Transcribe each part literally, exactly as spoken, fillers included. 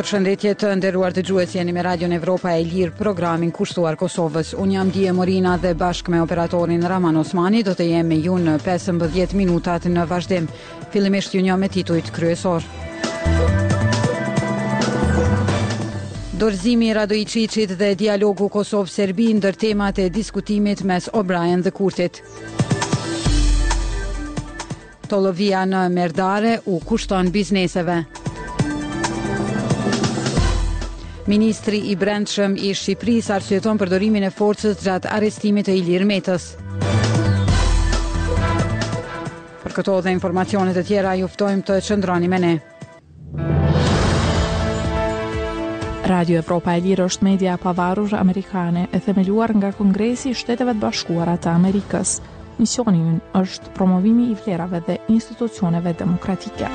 Përshëndetje të nderuar dëgjues, jeni me Radion Evropa e Lirë, programin kushtuar Kosovës. Unë jam Dije Morina dhe bashkë me operatorin Raman Osmani do të jem me ju në pesëmbëdhjetë minutat në vazhdim. Fillimisht ju një me titujt kryesor. Dorëzimi i Radojićit dhe dialogu Kosovë-Serbi ndër temat e diskutimit mes O'Brien dhe Kurtit. Tollovia në Merdare u kushton bizneseve. Ministri i Brendshëm i Shqipërisë arsyeton përdorimin e forcës gjatë arrestimit të Ilir Metës. Për këto dhe informacionet e tjera ju ftojmë të qëndroni me ne. Radio Evropa e Lirë është media e pavarur amerikane e themeluar nga Kongresi i Shteteve të Bashkuara të Amerikës. Misioni i ynë është promovimi i vlerave dhe institucioneve demokratike.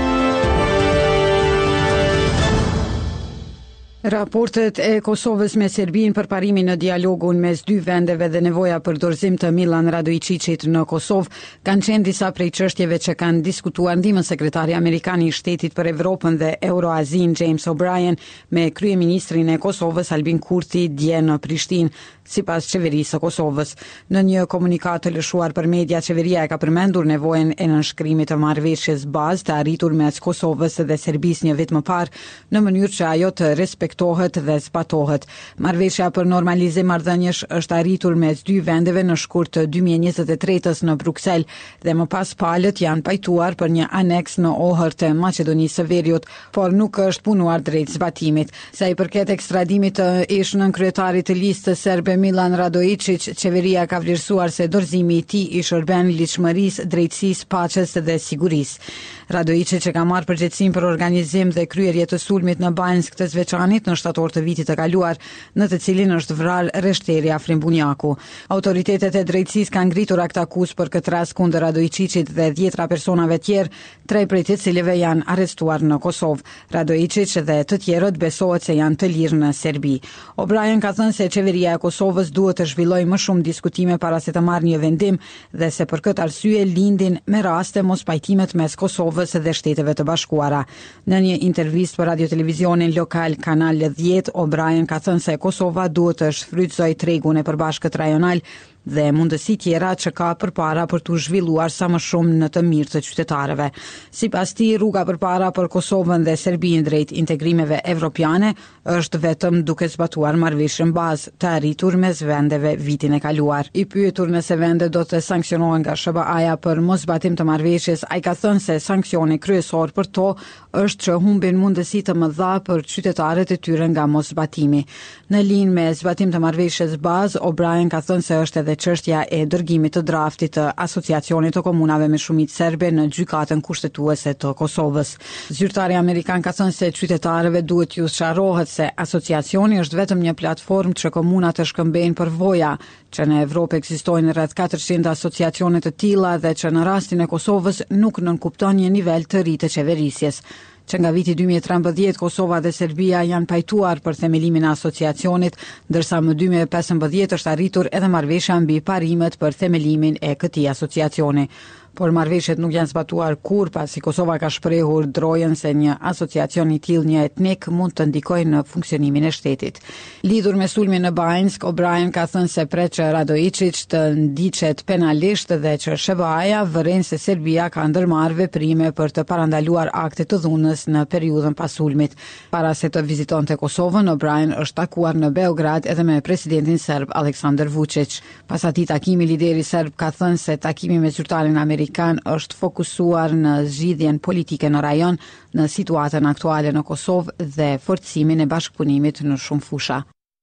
Raportet e Kosovës me Serbin për parimin në dialogun mes dy vendeve dhe nevoja për dorëzim të Milan Radojićit në Kosovë kanë qenë disa prej çështjeve që kanë diskutuar ndihmën sekretari amerikan i Shtetit për Evropën dhe Euroazin James O'Brien me kryeministrin e Kosovës Albin Kurti dje në Prishtinë, sipas qeverisë së Kosovës. Në një komunikat të lëshuar për media, qeveria e ka përmendur nevojën e nënshkrimit të marrëveshjes bazë të arritur mes Kosovës dhe Serbisë një vit më parë, në mënyrë që ajo të respektohet dhe zbatohet. Marrëveshja për normalizim marrëdhënies është arritur mes dy vendeve në shkurt të dy mijë e njëzet e tretës në Bruksel dhe më pas palët janë pajtuar për një aneks në ohër të Maqedonisë së Veriut, por nuk është punuar drejt zbatimit. Sa i përket ekstradimit të ish nënkryetarit të listës serbe Milan Radojić, qeveria ka vlerësuar se dorëzimi i tij i shërben ligjshmërisë, drejtësisë, paqes dhe sigurisë. Radojić, që ka marrë përgjegjësinë për organizim dhe kryerje të sulmit në Banjsk të Zveçanit në shtator të vitit të kaluar, në të cilin është vrarë Reshteri Afrim Bunjaku. Autoritetet e drejtësisë kanë ngritur akt akuz për këtë rast kundër Radojićit dhe dhjetra personave tjerë, tre prej të cilëve janë arrestuar në Kosovë. Radojić dhe të tjerët besohet se janë të lirë në Serbi. O'Brien ka thënë se qeveria e Kosovës duhet të zhvillojë më shumë diskutime para se të marrë një vendim dhe se për këtë arsye lindin me raste mos pajtimet mes Kosovës dhe Shteteve të Bashkuara. Në një intervistë për radio-televizionin lokal Kanal dhjetë, O'Brien ka thënë se Kosova duhet të shfrytëzojë tregun e përbashkët rajonal dhe mundësi tjera që ka përpara për të zhvilluar sa më shumë në të mirë të qytetarëve. Sipas tij, rruga përpara për Kosovën dhe Serbinë drejt integrimeve evropiane është vetëm duke zbatuar marrëveshjen bazë të arritur mes vendeve vitin e kaluar. I pyetur nëse vendet do të sanksionohen nga S B A-ja për moszbatim të marrëveshjes, ai ka thënë se sanksioni kryesor për to është që humbin mundësi të mëdha për qytetarët e tyre nga moszbatimi. Në linjë me zbatim të marrëveshjes bazë, O'Brien ka thënë se është edhe çështja e dërgimit të draftit të Asociacionit të Komunave me Shumicë Serbe në gjykatën kushtetuese të Kosovës. Zyrtari amerikan ka thënë se qytetarëve duhet t'u sqarohet se asociacioni është vetëm një platformë që komunat të shkëmbejnë përvoja, që në Evropë ekzistojnë rreth katërqind asociacione të tilla dhe që në rastin e Kosovës nuk nënkupton një nivel të ri të qeverisjes. Që nga viti dy mijë e trembëdhjetë Kosova dhe Serbia janë pajtuar për themelimin e asociacionit, ndërsa më dy mijë e pesëmbëdhjetë është arritur edhe marrëveshja mbi parimet për themelimin e këtij asociacioni. Por marrëveshjet nuk janë zbatuar kur, pasi Kosova ka shprehur drojën se një asociacion i tillë një etnik mund të ndikojë në funksionimin e shtetit. Lidhur me sulmin në Banjsk, O'Brien ka thënë se pret që Radojić të ndiqet penalisht dhe që S B A-ja vëren se Serbia ka ndërmarrë veprime për të parandaluar akte të dhunës në periudhën pas sulmit. Para se të vizitonte Kosovën, O'Brien është takuar në Beograd edhe me presidentin serb Aleksandar Vučić. Pas atij takimi, lideri serb ka thënë se takimi me zyrtarin amerikan është fokusuar në zgjidhjen politike në rajon, në situatën aktuale në Kosovë dhe forcimin e bashkëpunimit në shumë fusha.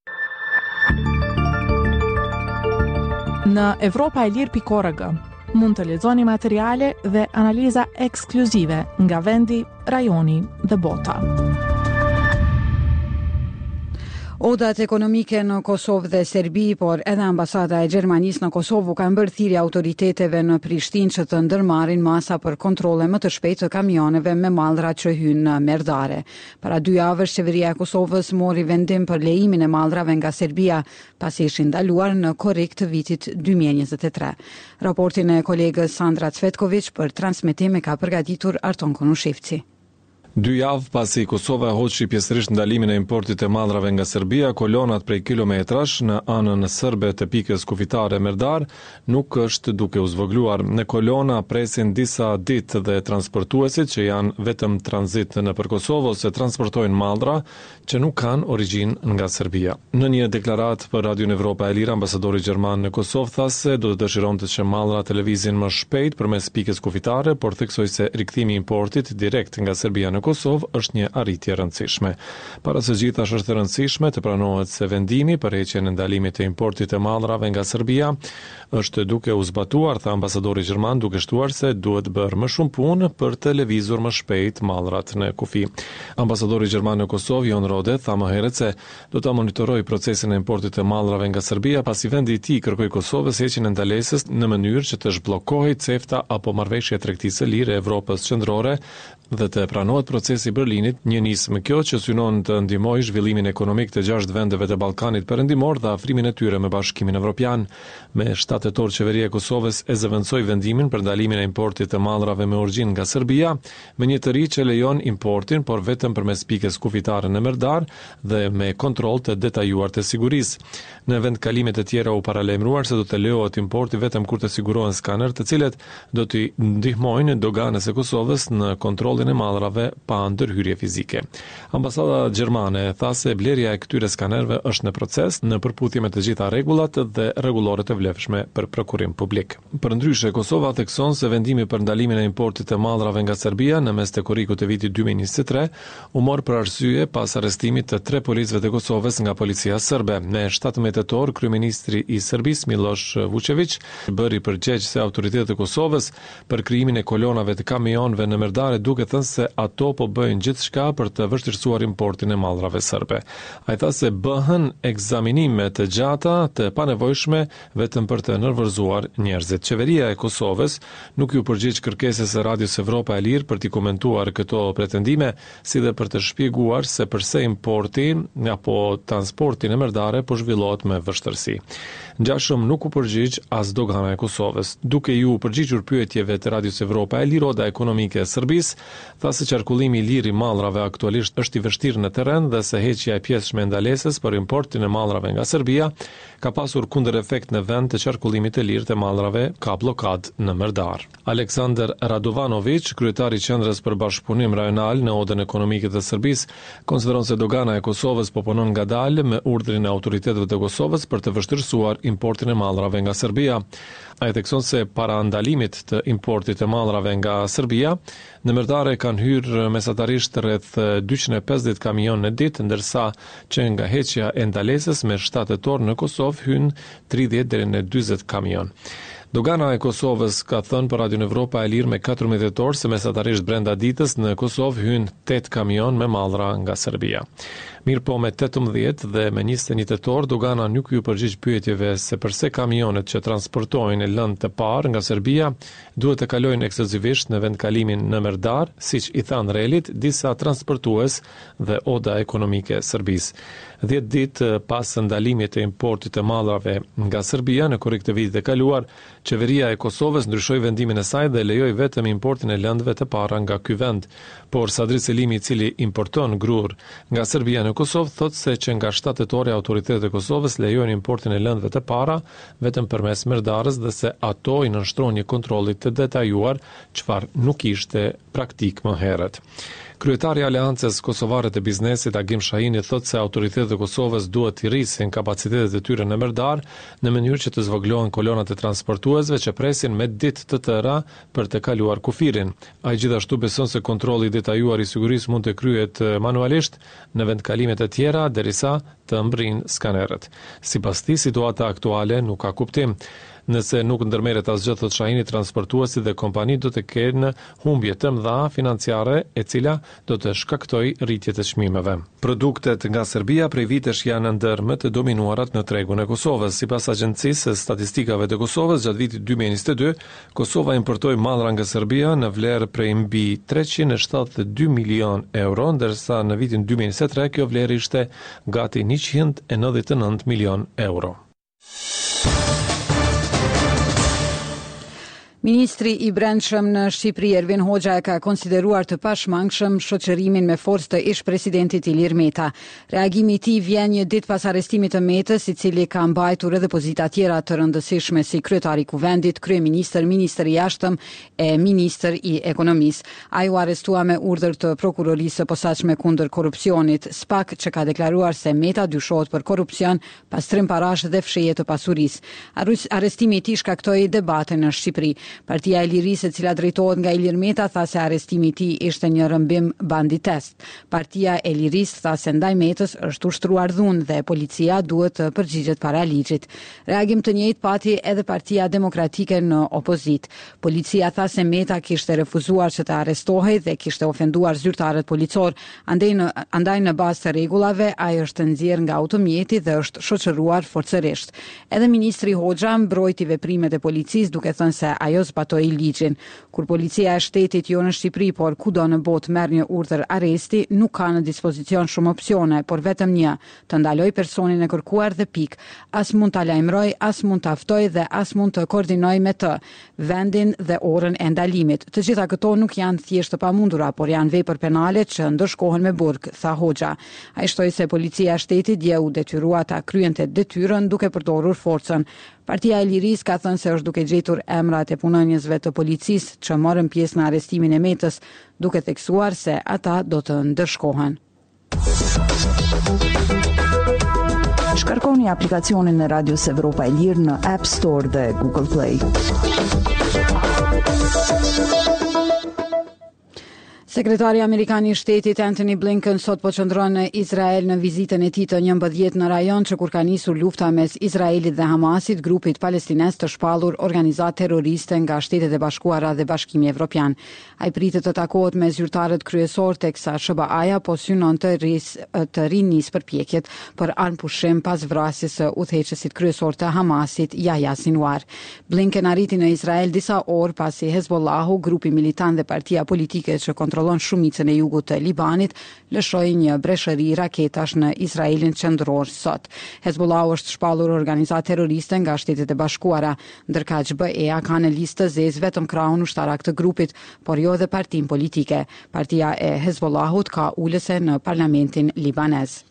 Në Evropa e Lirë pikë org mund të lexoni materiale dhe analiza ekskluzive nga vendi, rajoni dhe bota. Odat ekonomike në Kosovë dhe Serbi, por edhe ambasada e Gjermanisë në Kosovë kanë bërë thirrje autoriteteve në Prishtinë që të ndërmarrin masa për kontrolle më të shpejtë të kamioneve me mallra që hyjnë në Merdare. Para dy javësh, qeveria e Kosovës mori vendim për lejimin e mallrave nga Serbia, pasi ishin ndaluar në korrik të vitit dy mijë e njëzet e tre. Raportin e kolegës Sandra Cvetković për transmetim e ka përgatitur Arton Konushevci. Dy javë pasi Kosova hoqi pjesërisht ndalimin e importit të mallrave nga Serbia, kolonat prej kilometrash në anën serbe të pikës kufitare Merdar nuk është duke u zvogluar. Në kolona presin disa ditë dhe transportuesit që janë vetëm tranzit nëpër Kosovë ose transportojnë mallra që nuk kanë origjinë nga Serbia. Në një deklaratë për Radion Evropa e Lira, ambasadori gjerman në Kosovë tha se do të dëshironte që mallrat të lëvizin më shpejt përmes pikës kufitare, por theksoi se rikthimi i importit direkt nga Serbia në Kosovë është një arritje e rëndësishme. Para së gjithash është e rëndësishme të pranohet se vendimi për heqjen e ndalimit të importit të mallrave nga Serbia është duke u zbatuar, tha ambasadori gjerman, duke shtuar se duhet bërë më shumë punë për të lëvizur më shpejt mallrat në kufi. Ambasadori gjerman në Kosovë, Jon Rode, tha më herët se do ta monitorojë procesin e importit të mallrave nga Serbia, pasi vendi i tij kërkoi Kosovës heqjen e ndalesës në mënyrë që të zhbllokojë CEFTA apo marrëveshja e tregtisë së lirë e Evropës qendrore dhe të pranohet procesi i Berlinit, një nismë kjo që synon të ndihmojë zhvillimin ekonomik të gjashtë vendeve të Ballkanit Perëndimor dhe afrimin e tyre me Bashkimin Evropian. Me shtatë tetor, qeveria e Kosovës e zëvendësoi vendimin për ndalimin e importit të mallrave me origjinë nga Serbia, me një të ri që lejon importin, por vetëm përmes pikës kufitare në Merdar dhe me kontroll të detajuar të sigurisë. Në vendkalime të tjera u paralajmëruar se do të lejohet importi vetëm kur të sigurohen skaner, të cilët do të ndihmojnë doganës së Kosovës në kontroll e mallrave pa ndërhyrje fizike. Ambasada gjermane tha se blerja e këtyre skanerëve është në proces në përputhje me të gjitha rregullat dhe rregullore të vlefshme për prokurim publik. Përndryshe, Kosova thekson se vendimi për ndalimin e importit të mallrave nga Serbia në mes të korrikut të vitit dy mijë e njëzet e tre u mor për arsye pas arrestimit të tre policëve të Kosovës nga policia serbe. Në shtatëmbëdhjetë tetor, kryeministri i Serbisë Miloš Vučević bëri përgjegjës se autoritetet e Kosovës për krijimin e kolonave të kamionëve në Merdare, duke thënë se ato po bëjnë gjithçka për të vështirësuar importin e mallrave serbe. Ai tha se bëhen ekzaminime të gjata të panevojshme vetëm për të nervozuar njerëzit. Qeveria e Kosovës nuk ju përgjigj kërkesës së Radios Evropa e Lirë për të komentuar këto pretendime, si dhe për të shpjeguar se përse importi apo transporti në Merdare po zhvillohet me vështirësi. Ngjashëm nuk u përgjigj as dogana e Kosovës. Duke ju përgjigjur pyetjeve të Radios Evropa e Lirë, Oda ekonomike e Serbisë tha se qarkullimi i lirë i mallrave aktualisht është i vështirë në terren dhe se heqja e pjesëshme e ndalesës për importin e mallrave nga Serbia ka pasur kundërefekt në vend të qarkullimit të lirë të mallrave, ka blokadë në Merdar. Aleksandar Radovanović, kryetari i Qendrës për Bashkëpunim Rajonal në Odën ekonomike të Serbisë, konsideron se dogana e Kosovës po punon ngadalë me urdhrin e autoriteteve të Kosovës për të vështirësuar importin e mallrave nga Serbia. Ai thekson se para ndalimit të importit të mallrave nga Serbia, në Merdare kanë hyrë mesatarisht rreth dyqind e pesëdhjetë kamion në ditë, ndërsa që nga heqja e ndalesës me shtatë tetor në Kosovë hyn tridhjetë deri në dyzet kamion. Dogana e Kosovës ka thënë për Radion Evropa e Lirë me katërmbëdhjetë tetor se mesatarisht brenda ditës në Kosovë hyn tetë kamion me mallra nga Serbia. Mirë po me tetëmbëdhjetë dhe me njëzet e një tetor, dogana nuk ju përgjigj pyetjeve se përse kamionet që transportojnë lëndë të parë nga Serbia duhet të kalojnë ekskluzivisht në vendkalimin në Merdar, siç i thanë Relit disa transportues dhe Oda ekonomike e Serbisë. dhjetë ditë pas ndalimit të importit të mallrave nga Serbia në korrik të vitit të kaluar, qeveria e Kosovës ndryshoi vendimin e saj dhe lejoi vetëm importin e lëndëve të para nga ky vend. Por Sadri Selimi, i cili importon grur nga Serbia në Kosovë, thotë se që nga shtatë tetor autoritetet e Kosovës lejojnë importin e lëndëve të para vetëm përmes Merdarës dhe se ato i nënshtrohen një kontrolli të detajuar, çfarë nuk ishte praktik më herët. Kryetari i Aleancës Kosovare të Biznesit Agim Shahini thotë se autoritetet e Kosovës duhet të rrisin kapacitetet e tyre në Merdar në mënyrë që të zvoglohen kolonat e transportuesve që presin me ditë të tëra për të kaluar kufirin. Ai gjithashtu beson se kontrolli i detajuar i sigurisë mund të kryhet manualisht në vendkalimet e tjera derisa të mbrin skanerët. Sipas tij, situata aktuale nuk ka kuptim. Nëse nuk ndërmerret asgjë, thotë Shahini, transportuesit dhe kompanitë do të kenë humbje të mëdha financiare, e cila do të shkaktojë rritje të çmimeve. Produktet nga Serbia prej vitesh janë ndër më të dominuarat në tregun e Kosovës. Sipas Agjencisë së Statistikave të Kosovës, gjatë vitit dy mijë e njëzet e dy, Kosova importoi mallra nga Serbia në vlerë prej mbi treqind e shtatëdhjetë e dy milion euro, ndërsa në vitin dy mijë e njëzet e tre kjo vlerë ishte gati njëqind e nëntëdhjetë e nëntë milion euro. Ministri i Brendshëm në Shqipëri Ervin Hoxha e ka konsideruar të pashmangshëm shoqërimin me forcë të ish-presidentit Ilir Meta. Reagimi i tij vjen një ditë pas arrestimit të Metës, i cili ka mbajtur edhe pozita tjera të rëndësishme si kryetari i kuvendit, kryeministër, ministër i jashtëm e ministër i ekonomisë. Ai u arrestua me urdhër të prokurorisë së posaçme kundër korrupsionit, S P A K, që ka deklaruar se Meta dyshohet për korrupsion, pastrim parash dhe fshehje të pasurisë. Arrestimi i tij shkaktoi debate në Shqipëri. Partia e Lirisë, e cila drejtohet nga Ilir Meta, tha se arrestimi i tij ishte një rrëmbim banditesc. Partia e Lirisë tha se ndaj Metës është ushtruar dhunë dhe policia duhet të përgjigjet para ligjit. Reagim të njëjtë pati edhe Partia Demokratike në opozit. Policia tha se Meta kishte refuzuar që të arrestohej dhe kishte ofenduar zyrtarët policor, andaj në, andaj në bazë të rregullave ai është nxjerr nga automjeti dhe është shoqëruar forcërisht. Edhe ministri Hoxha mbrojti veprimet e policisë duke thënë se ajo zbatoi ligjin. Kur policia e shtetit jo në Shqipëri, por kudo në botë merr një urdhër arresti, nuk ka në dispozicion shumë opsione, por vetëm një, të ndaloj personin e kërkuar dhe pik. As mund ta lajmëroj, as mund ta ftoj dhe as mund të koordinoj me të vendin dhe orën e ndalimit. Të gjitha këto nuk janë thjesht të pamundura, por janë vepër penale që ndëshkohen me burg, tha Hoxha. Ai shtoi se policia e shtetit dje u detyrua ta kryente detyrën duke përdorur forcën. Partia e Lirisë ka thënë se është duke gjetur emrat e punonjësve të policisë që morën pjesë në arrestimin e Metës, duke theksuar se ata do të ndëshkohen. Shkarkoni aplikacionin e Radios Evropa e Lirë në App Store dhe Google Play. Sekretari Amerikan i Shtetit Antony Blinken sot po qëndron në Izrael në vizitën e tij të njëmbëdhjetë në rajon që kur ka nisur lufta mes Izraelit dhe Hamasit, grupit palestines të shpallur organizatë terroriste nga Shtetet e Bashkuara dhe Bashkimi Evropian. Ai pritet të takohet me zyrtarët kryesor teksa S B A-ja po synon të ris të rinis përpjekjet për anëpushim pas vrasjes së udhëheqësit kryesor të Hamasit, Yahya Sinwar. Blinken arriti në Izrael disa orë pasi Hezbollahu, grupi militant dhe partia politike që kontrollon shumicën e jugut të Libanit, lëshoi një breshëri raketash në Izraelin qendror sot. Hezbollahu është shpallur organizatë terroriste nga Shtetet e Bashkuara, ndërkaq B E-ja ka në listë të zezë vetëm krahun ushtarak të grupit, por jo edhe partinë politike. Partia e Hezbollahut ka ulëse në parlamentin libanez.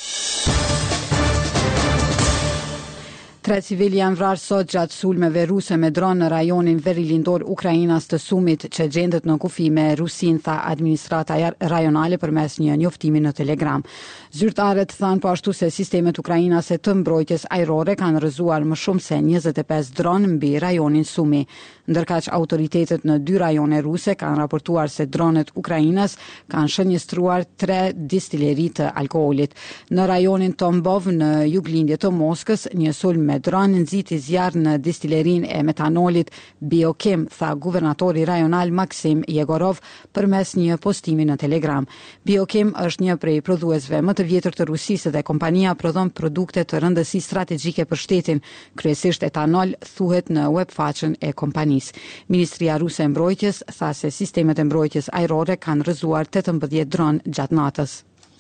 Tre civili janë vrarë sot gjatë sulmeve ruse me dron në rajonin verilindor Ukrainas të Sumit, që gjendet në kufi me Rusin, tha administrata rajonale përmes një njoftimi në Telegram. Zyrtarët thanë po ashtu se sistemet ukrainase të mbrojtjes ajrore kanë rrëzuar më shumë se njëzet e pesë dron mbi rajonin Sumi. Ndërkaq autoritetet në dy rajone ruse kanë raportuar se dronet ukrainas kanë shënjestruar tre distileri të alkoolit. Në rajonin Tombov në juglindje të Moskës, një sulm me dron nxiti zjarr në distillerin e metanolit Biokem, tha guvernatori rajonal Maksim Yegorov përmes një postimi në Telegram. Biokem është një prej prodhuesve më të vjetër të Rusisë dhe kompania prodhon produkte të rëndësisë strategjike për shtetin, kryesisht etanol, thuhet në webfaqen e kompanisë. Ministria ruse e mbrojtjes tha se sistemet e mbrojtjes ajrore kanë rrëzuar tetëmbëdhjetë dron gjatë natës.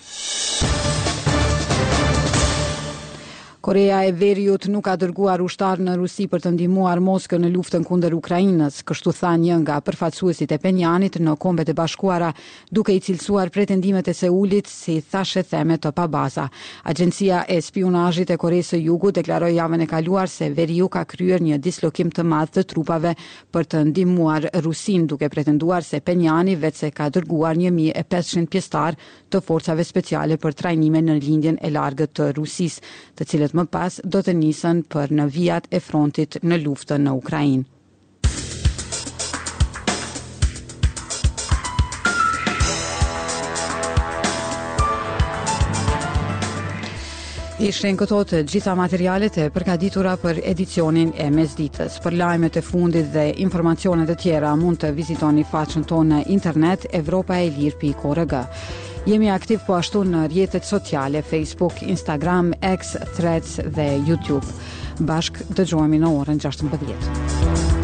Korea e Veriut nuk ka dërguar ushtar në Rusi për të ndihmuar Moskën në luftën kundër Ukrainës, kështu tha një nga përfaqësuesit e Penjanit në Kombet e Bashkuara, duke i cilësuar pretendimet e Seulit si thashe theme të pabaza. Agjencia e spionazhit e Koreas së Jugut deklaroi javën e kaluar se Veriu ka kryer një dislokim të madh të trupave për të ndihmuar Rusin, duke pretenduar se Penjani vetë se ka dërguar një mijë e pesëqind pjesëtar të forcave speciale për trajnime në lindjen e largët të Rusisë, të cilët më pas do të nisen për në vijat e frontit në luftën në Ukrainë. Ishin këto të gjitha materialet e përgatitura për edicionin e mesditës. Për lajmet e fundit dhe informacionet e tjera mund të vizitoni faqen tonë në internet evropaelir pikë org. Jemi aktiv po ashtu në rrjetet sociale Facebook, Instagram, X, Threads dhe YouTube. Bashk dëgjohemi në orën gjashtëmbëdhjetë.